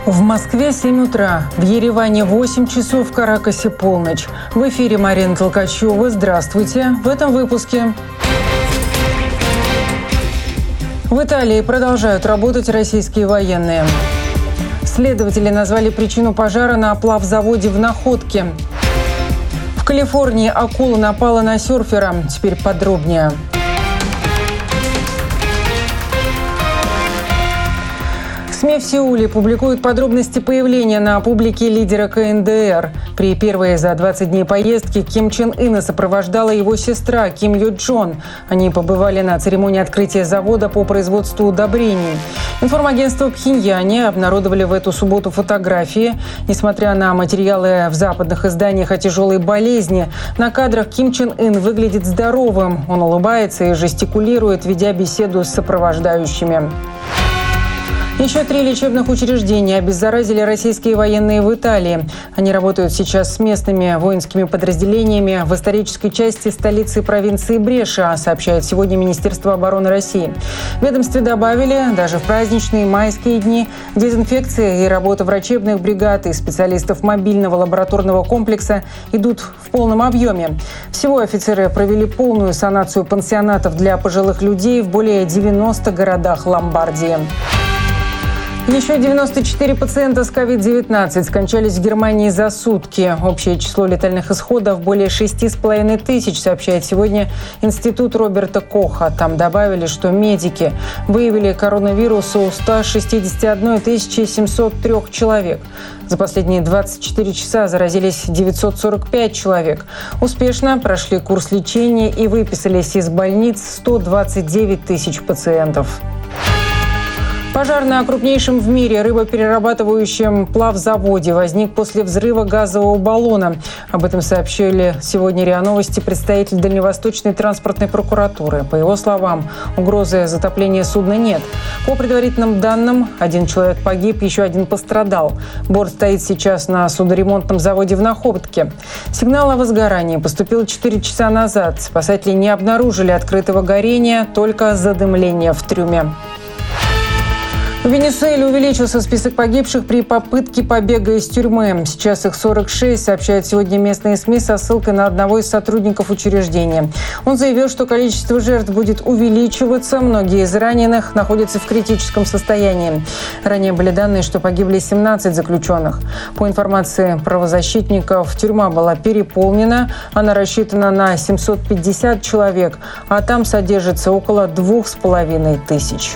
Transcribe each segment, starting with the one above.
В Москве 7 утра, в Ереване 8 часов, в Каракасе полночь. В эфире Марина Толкачева. Здравствуйте. В этом выпуске. В Италии продолжают работать российские военные. Следователи назвали причину пожара на плавзаводе в Находке. В Калифорнии акула напала на серфера. Теперь подробнее. СМИ в Сеуле публикуют подробности появления на публике лидера КНДР. При первой за 20 дней поездки Ким Чен Ына сопровождала его сестра Ким Ю Джон. Они побывали на церемонии открытия завода по производству удобрений. Информагентство Пхеньяне обнародовали в эту субботу фотографии. Несмотря на материалы в западных изданиях о тяжелой болезни, на кадрах Ким Чен Ын выглядит здоровым. Он улыбается и жестикулирует, ведя беседу с сопровождающими. Еще 3 лечебных учреждения обеззаразили российские военные в Италии. Они работают сейчас с местными воинскими подразделениями в исторической части столицы провинции Бреша, сообщает сегодня Министерство обороны России. В ведомстве добавили, даже в праздничные майские дни дезинфекция и работа врачебных бригад и специалистов мобильного лабораторного комплекса идут в полном объеме. Всего офицеры провели полную санацию пансионатов для пожилых людей в более 90 городах Ломбардии. Еще 94 пациента с COVID-19 скончались в Германии за сутки. Общее число летальных исходов более 6,5 тысяч, сообщает сегодня Институт Роберта Коха. Там добавили, что медики выявили коронавирус у 161 703 человек. За последние 24 часа заразились 945 человек. Успешно прошли курс лечения и выписались из больниц 129 тысяч пациентов. Пожар на крупнейшем в мире рыбоперерабатывающем плавзаводе возник после взрыва газового баллона. Об этом сообщили сегодня РИА Новости представитель Дальневосточной транспортной прокуратуры. По его словам, угрозы затопления судна нет. По предварительным данным, 1 человек погиб, еще 1 пострадал. Борт стоит сейчас на судоремонтном заводе в Находке. Сигнал о возгорании поступил 4 часа назад. Спасатели не обнаружили открытого горения, только задымление в трюме. В Венесуэле увеличился список погибших при попытке побега из тюрьмы. Сейчас их 46, сообщают сегодня местные СМИ со ссылкой на одного из сотрудников учреждения. Он заявил, что количество жертв будет увеличиваться. Многие из раненых находятся в критическом состоянии. Ранее были данные, что погибли 17 заключенных. По информации правозащитников, тюрьма была переполнена. Она рассчитана на 750 человек, а там содержится около 2500.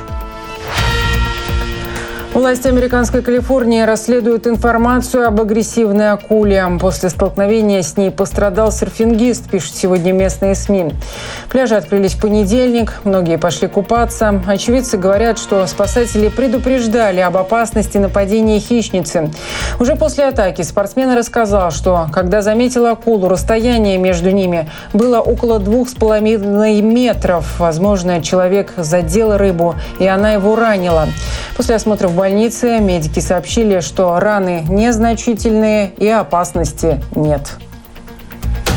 Власти американской Калифорнии расследуют информацию об агрессивной акуле. После столкновения с ней пострадал серфингист, пишут сегодня местные СМИ. Пляжи открылись в понедельник, многие пошли купаться. Очевидцы говорят, что спасатели предупреждали об опасности нападения хищницы. Уже после атаки спортсмен рассказал, что когда заметил акулу, расстояние между ними было около 2,5 метров. Возможно, человек задел рыбу, и она его ранила. После осмотра в больнице медики сообщили, что раны незначительные и опасности нет.